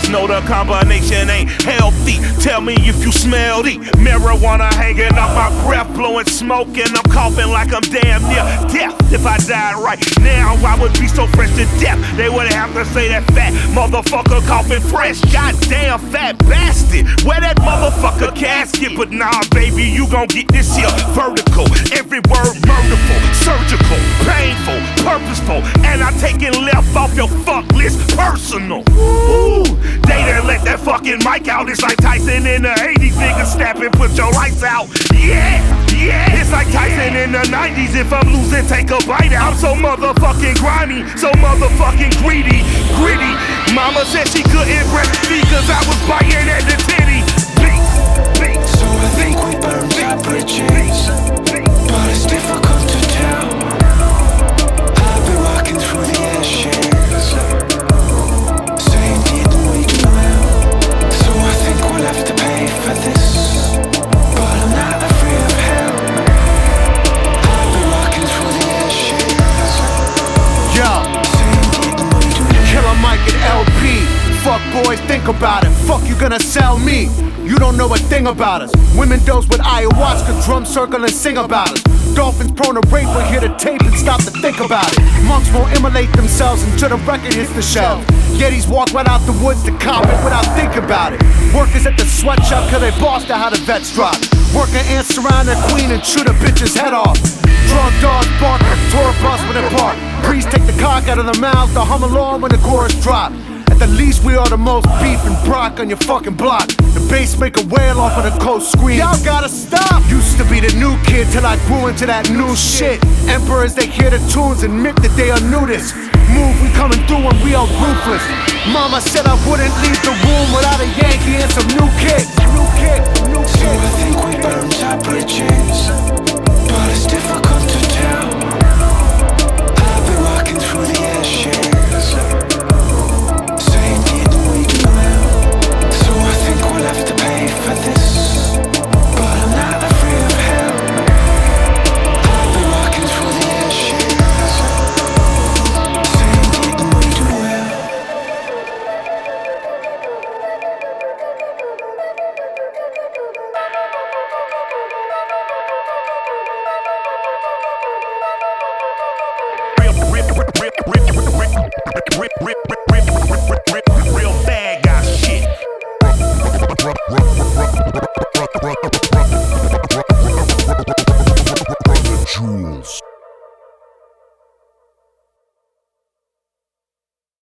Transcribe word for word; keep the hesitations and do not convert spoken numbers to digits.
just know the combination ain't healthy. Tell me if you smell the marijuana hanging off my breath, blowing smoke, and I'm coughing like I'm damn near death. If I died right now, I would be so fresh to death. They would have to say that fat motherfucker coughing fresh. Goddamn fat bastard, where that motherfucker casket? But nah, baby, you gon' get this here vertical. Every word murderful, surgical, painful, purposeful, and I take it left off your fuck list personal. Ooh, they done let that fucking mic out. It's like Tyson in the eighties, nigga snapping, put your lights out. Yeah, yeah. It's like Tyson in the nineties. If I'm losing, take a bite out. I'm so motherfucking grimy, so motherfucking greedy, gritty. Mama said she couldn't breastfeed cause I was biting at the titty. So I think we burned our bridges, but it's difficult to tell. I've been walking through the ashes, saying didn't we do well? So I think we'll have to pay for this, but I'm not afraid of hell. I've been walking through the ashes, Yo, saying didn't we do well? Killer Mike and L P. Fuck boys, think about it. Fuck you gonna sell me? You don't know a thing about us. Women dose with ayahuasca, drum circle and sing about us. Dolphins prone to rape will hear the tape and stop to think about it. Monks won't immolate themselves until the record hits the shelf. Yetis walk right out the woods to comment without thinking about it. Workers at the sweatshop cause they bossed out how the vets drop. Working ants surround their queen and shoot a bitch's head off. Drunk dogs bark, tour bus when it park. Priests take the cock out of their mouths to hum along when the chorus drop. At the least we are the most beef and Brock on your fucking block. The bass make a wail off of the coast screen. Y'all gotta stop. Used to be the new kid till I grew into that new shit. Emperors, they hear the tunes and admit that they are nudist. Move, we coming through and we are ruthless. Mama said I wouldn't leave the room without a Yankee and some new kicks. New kick, new So kick. I think we burned our bridges,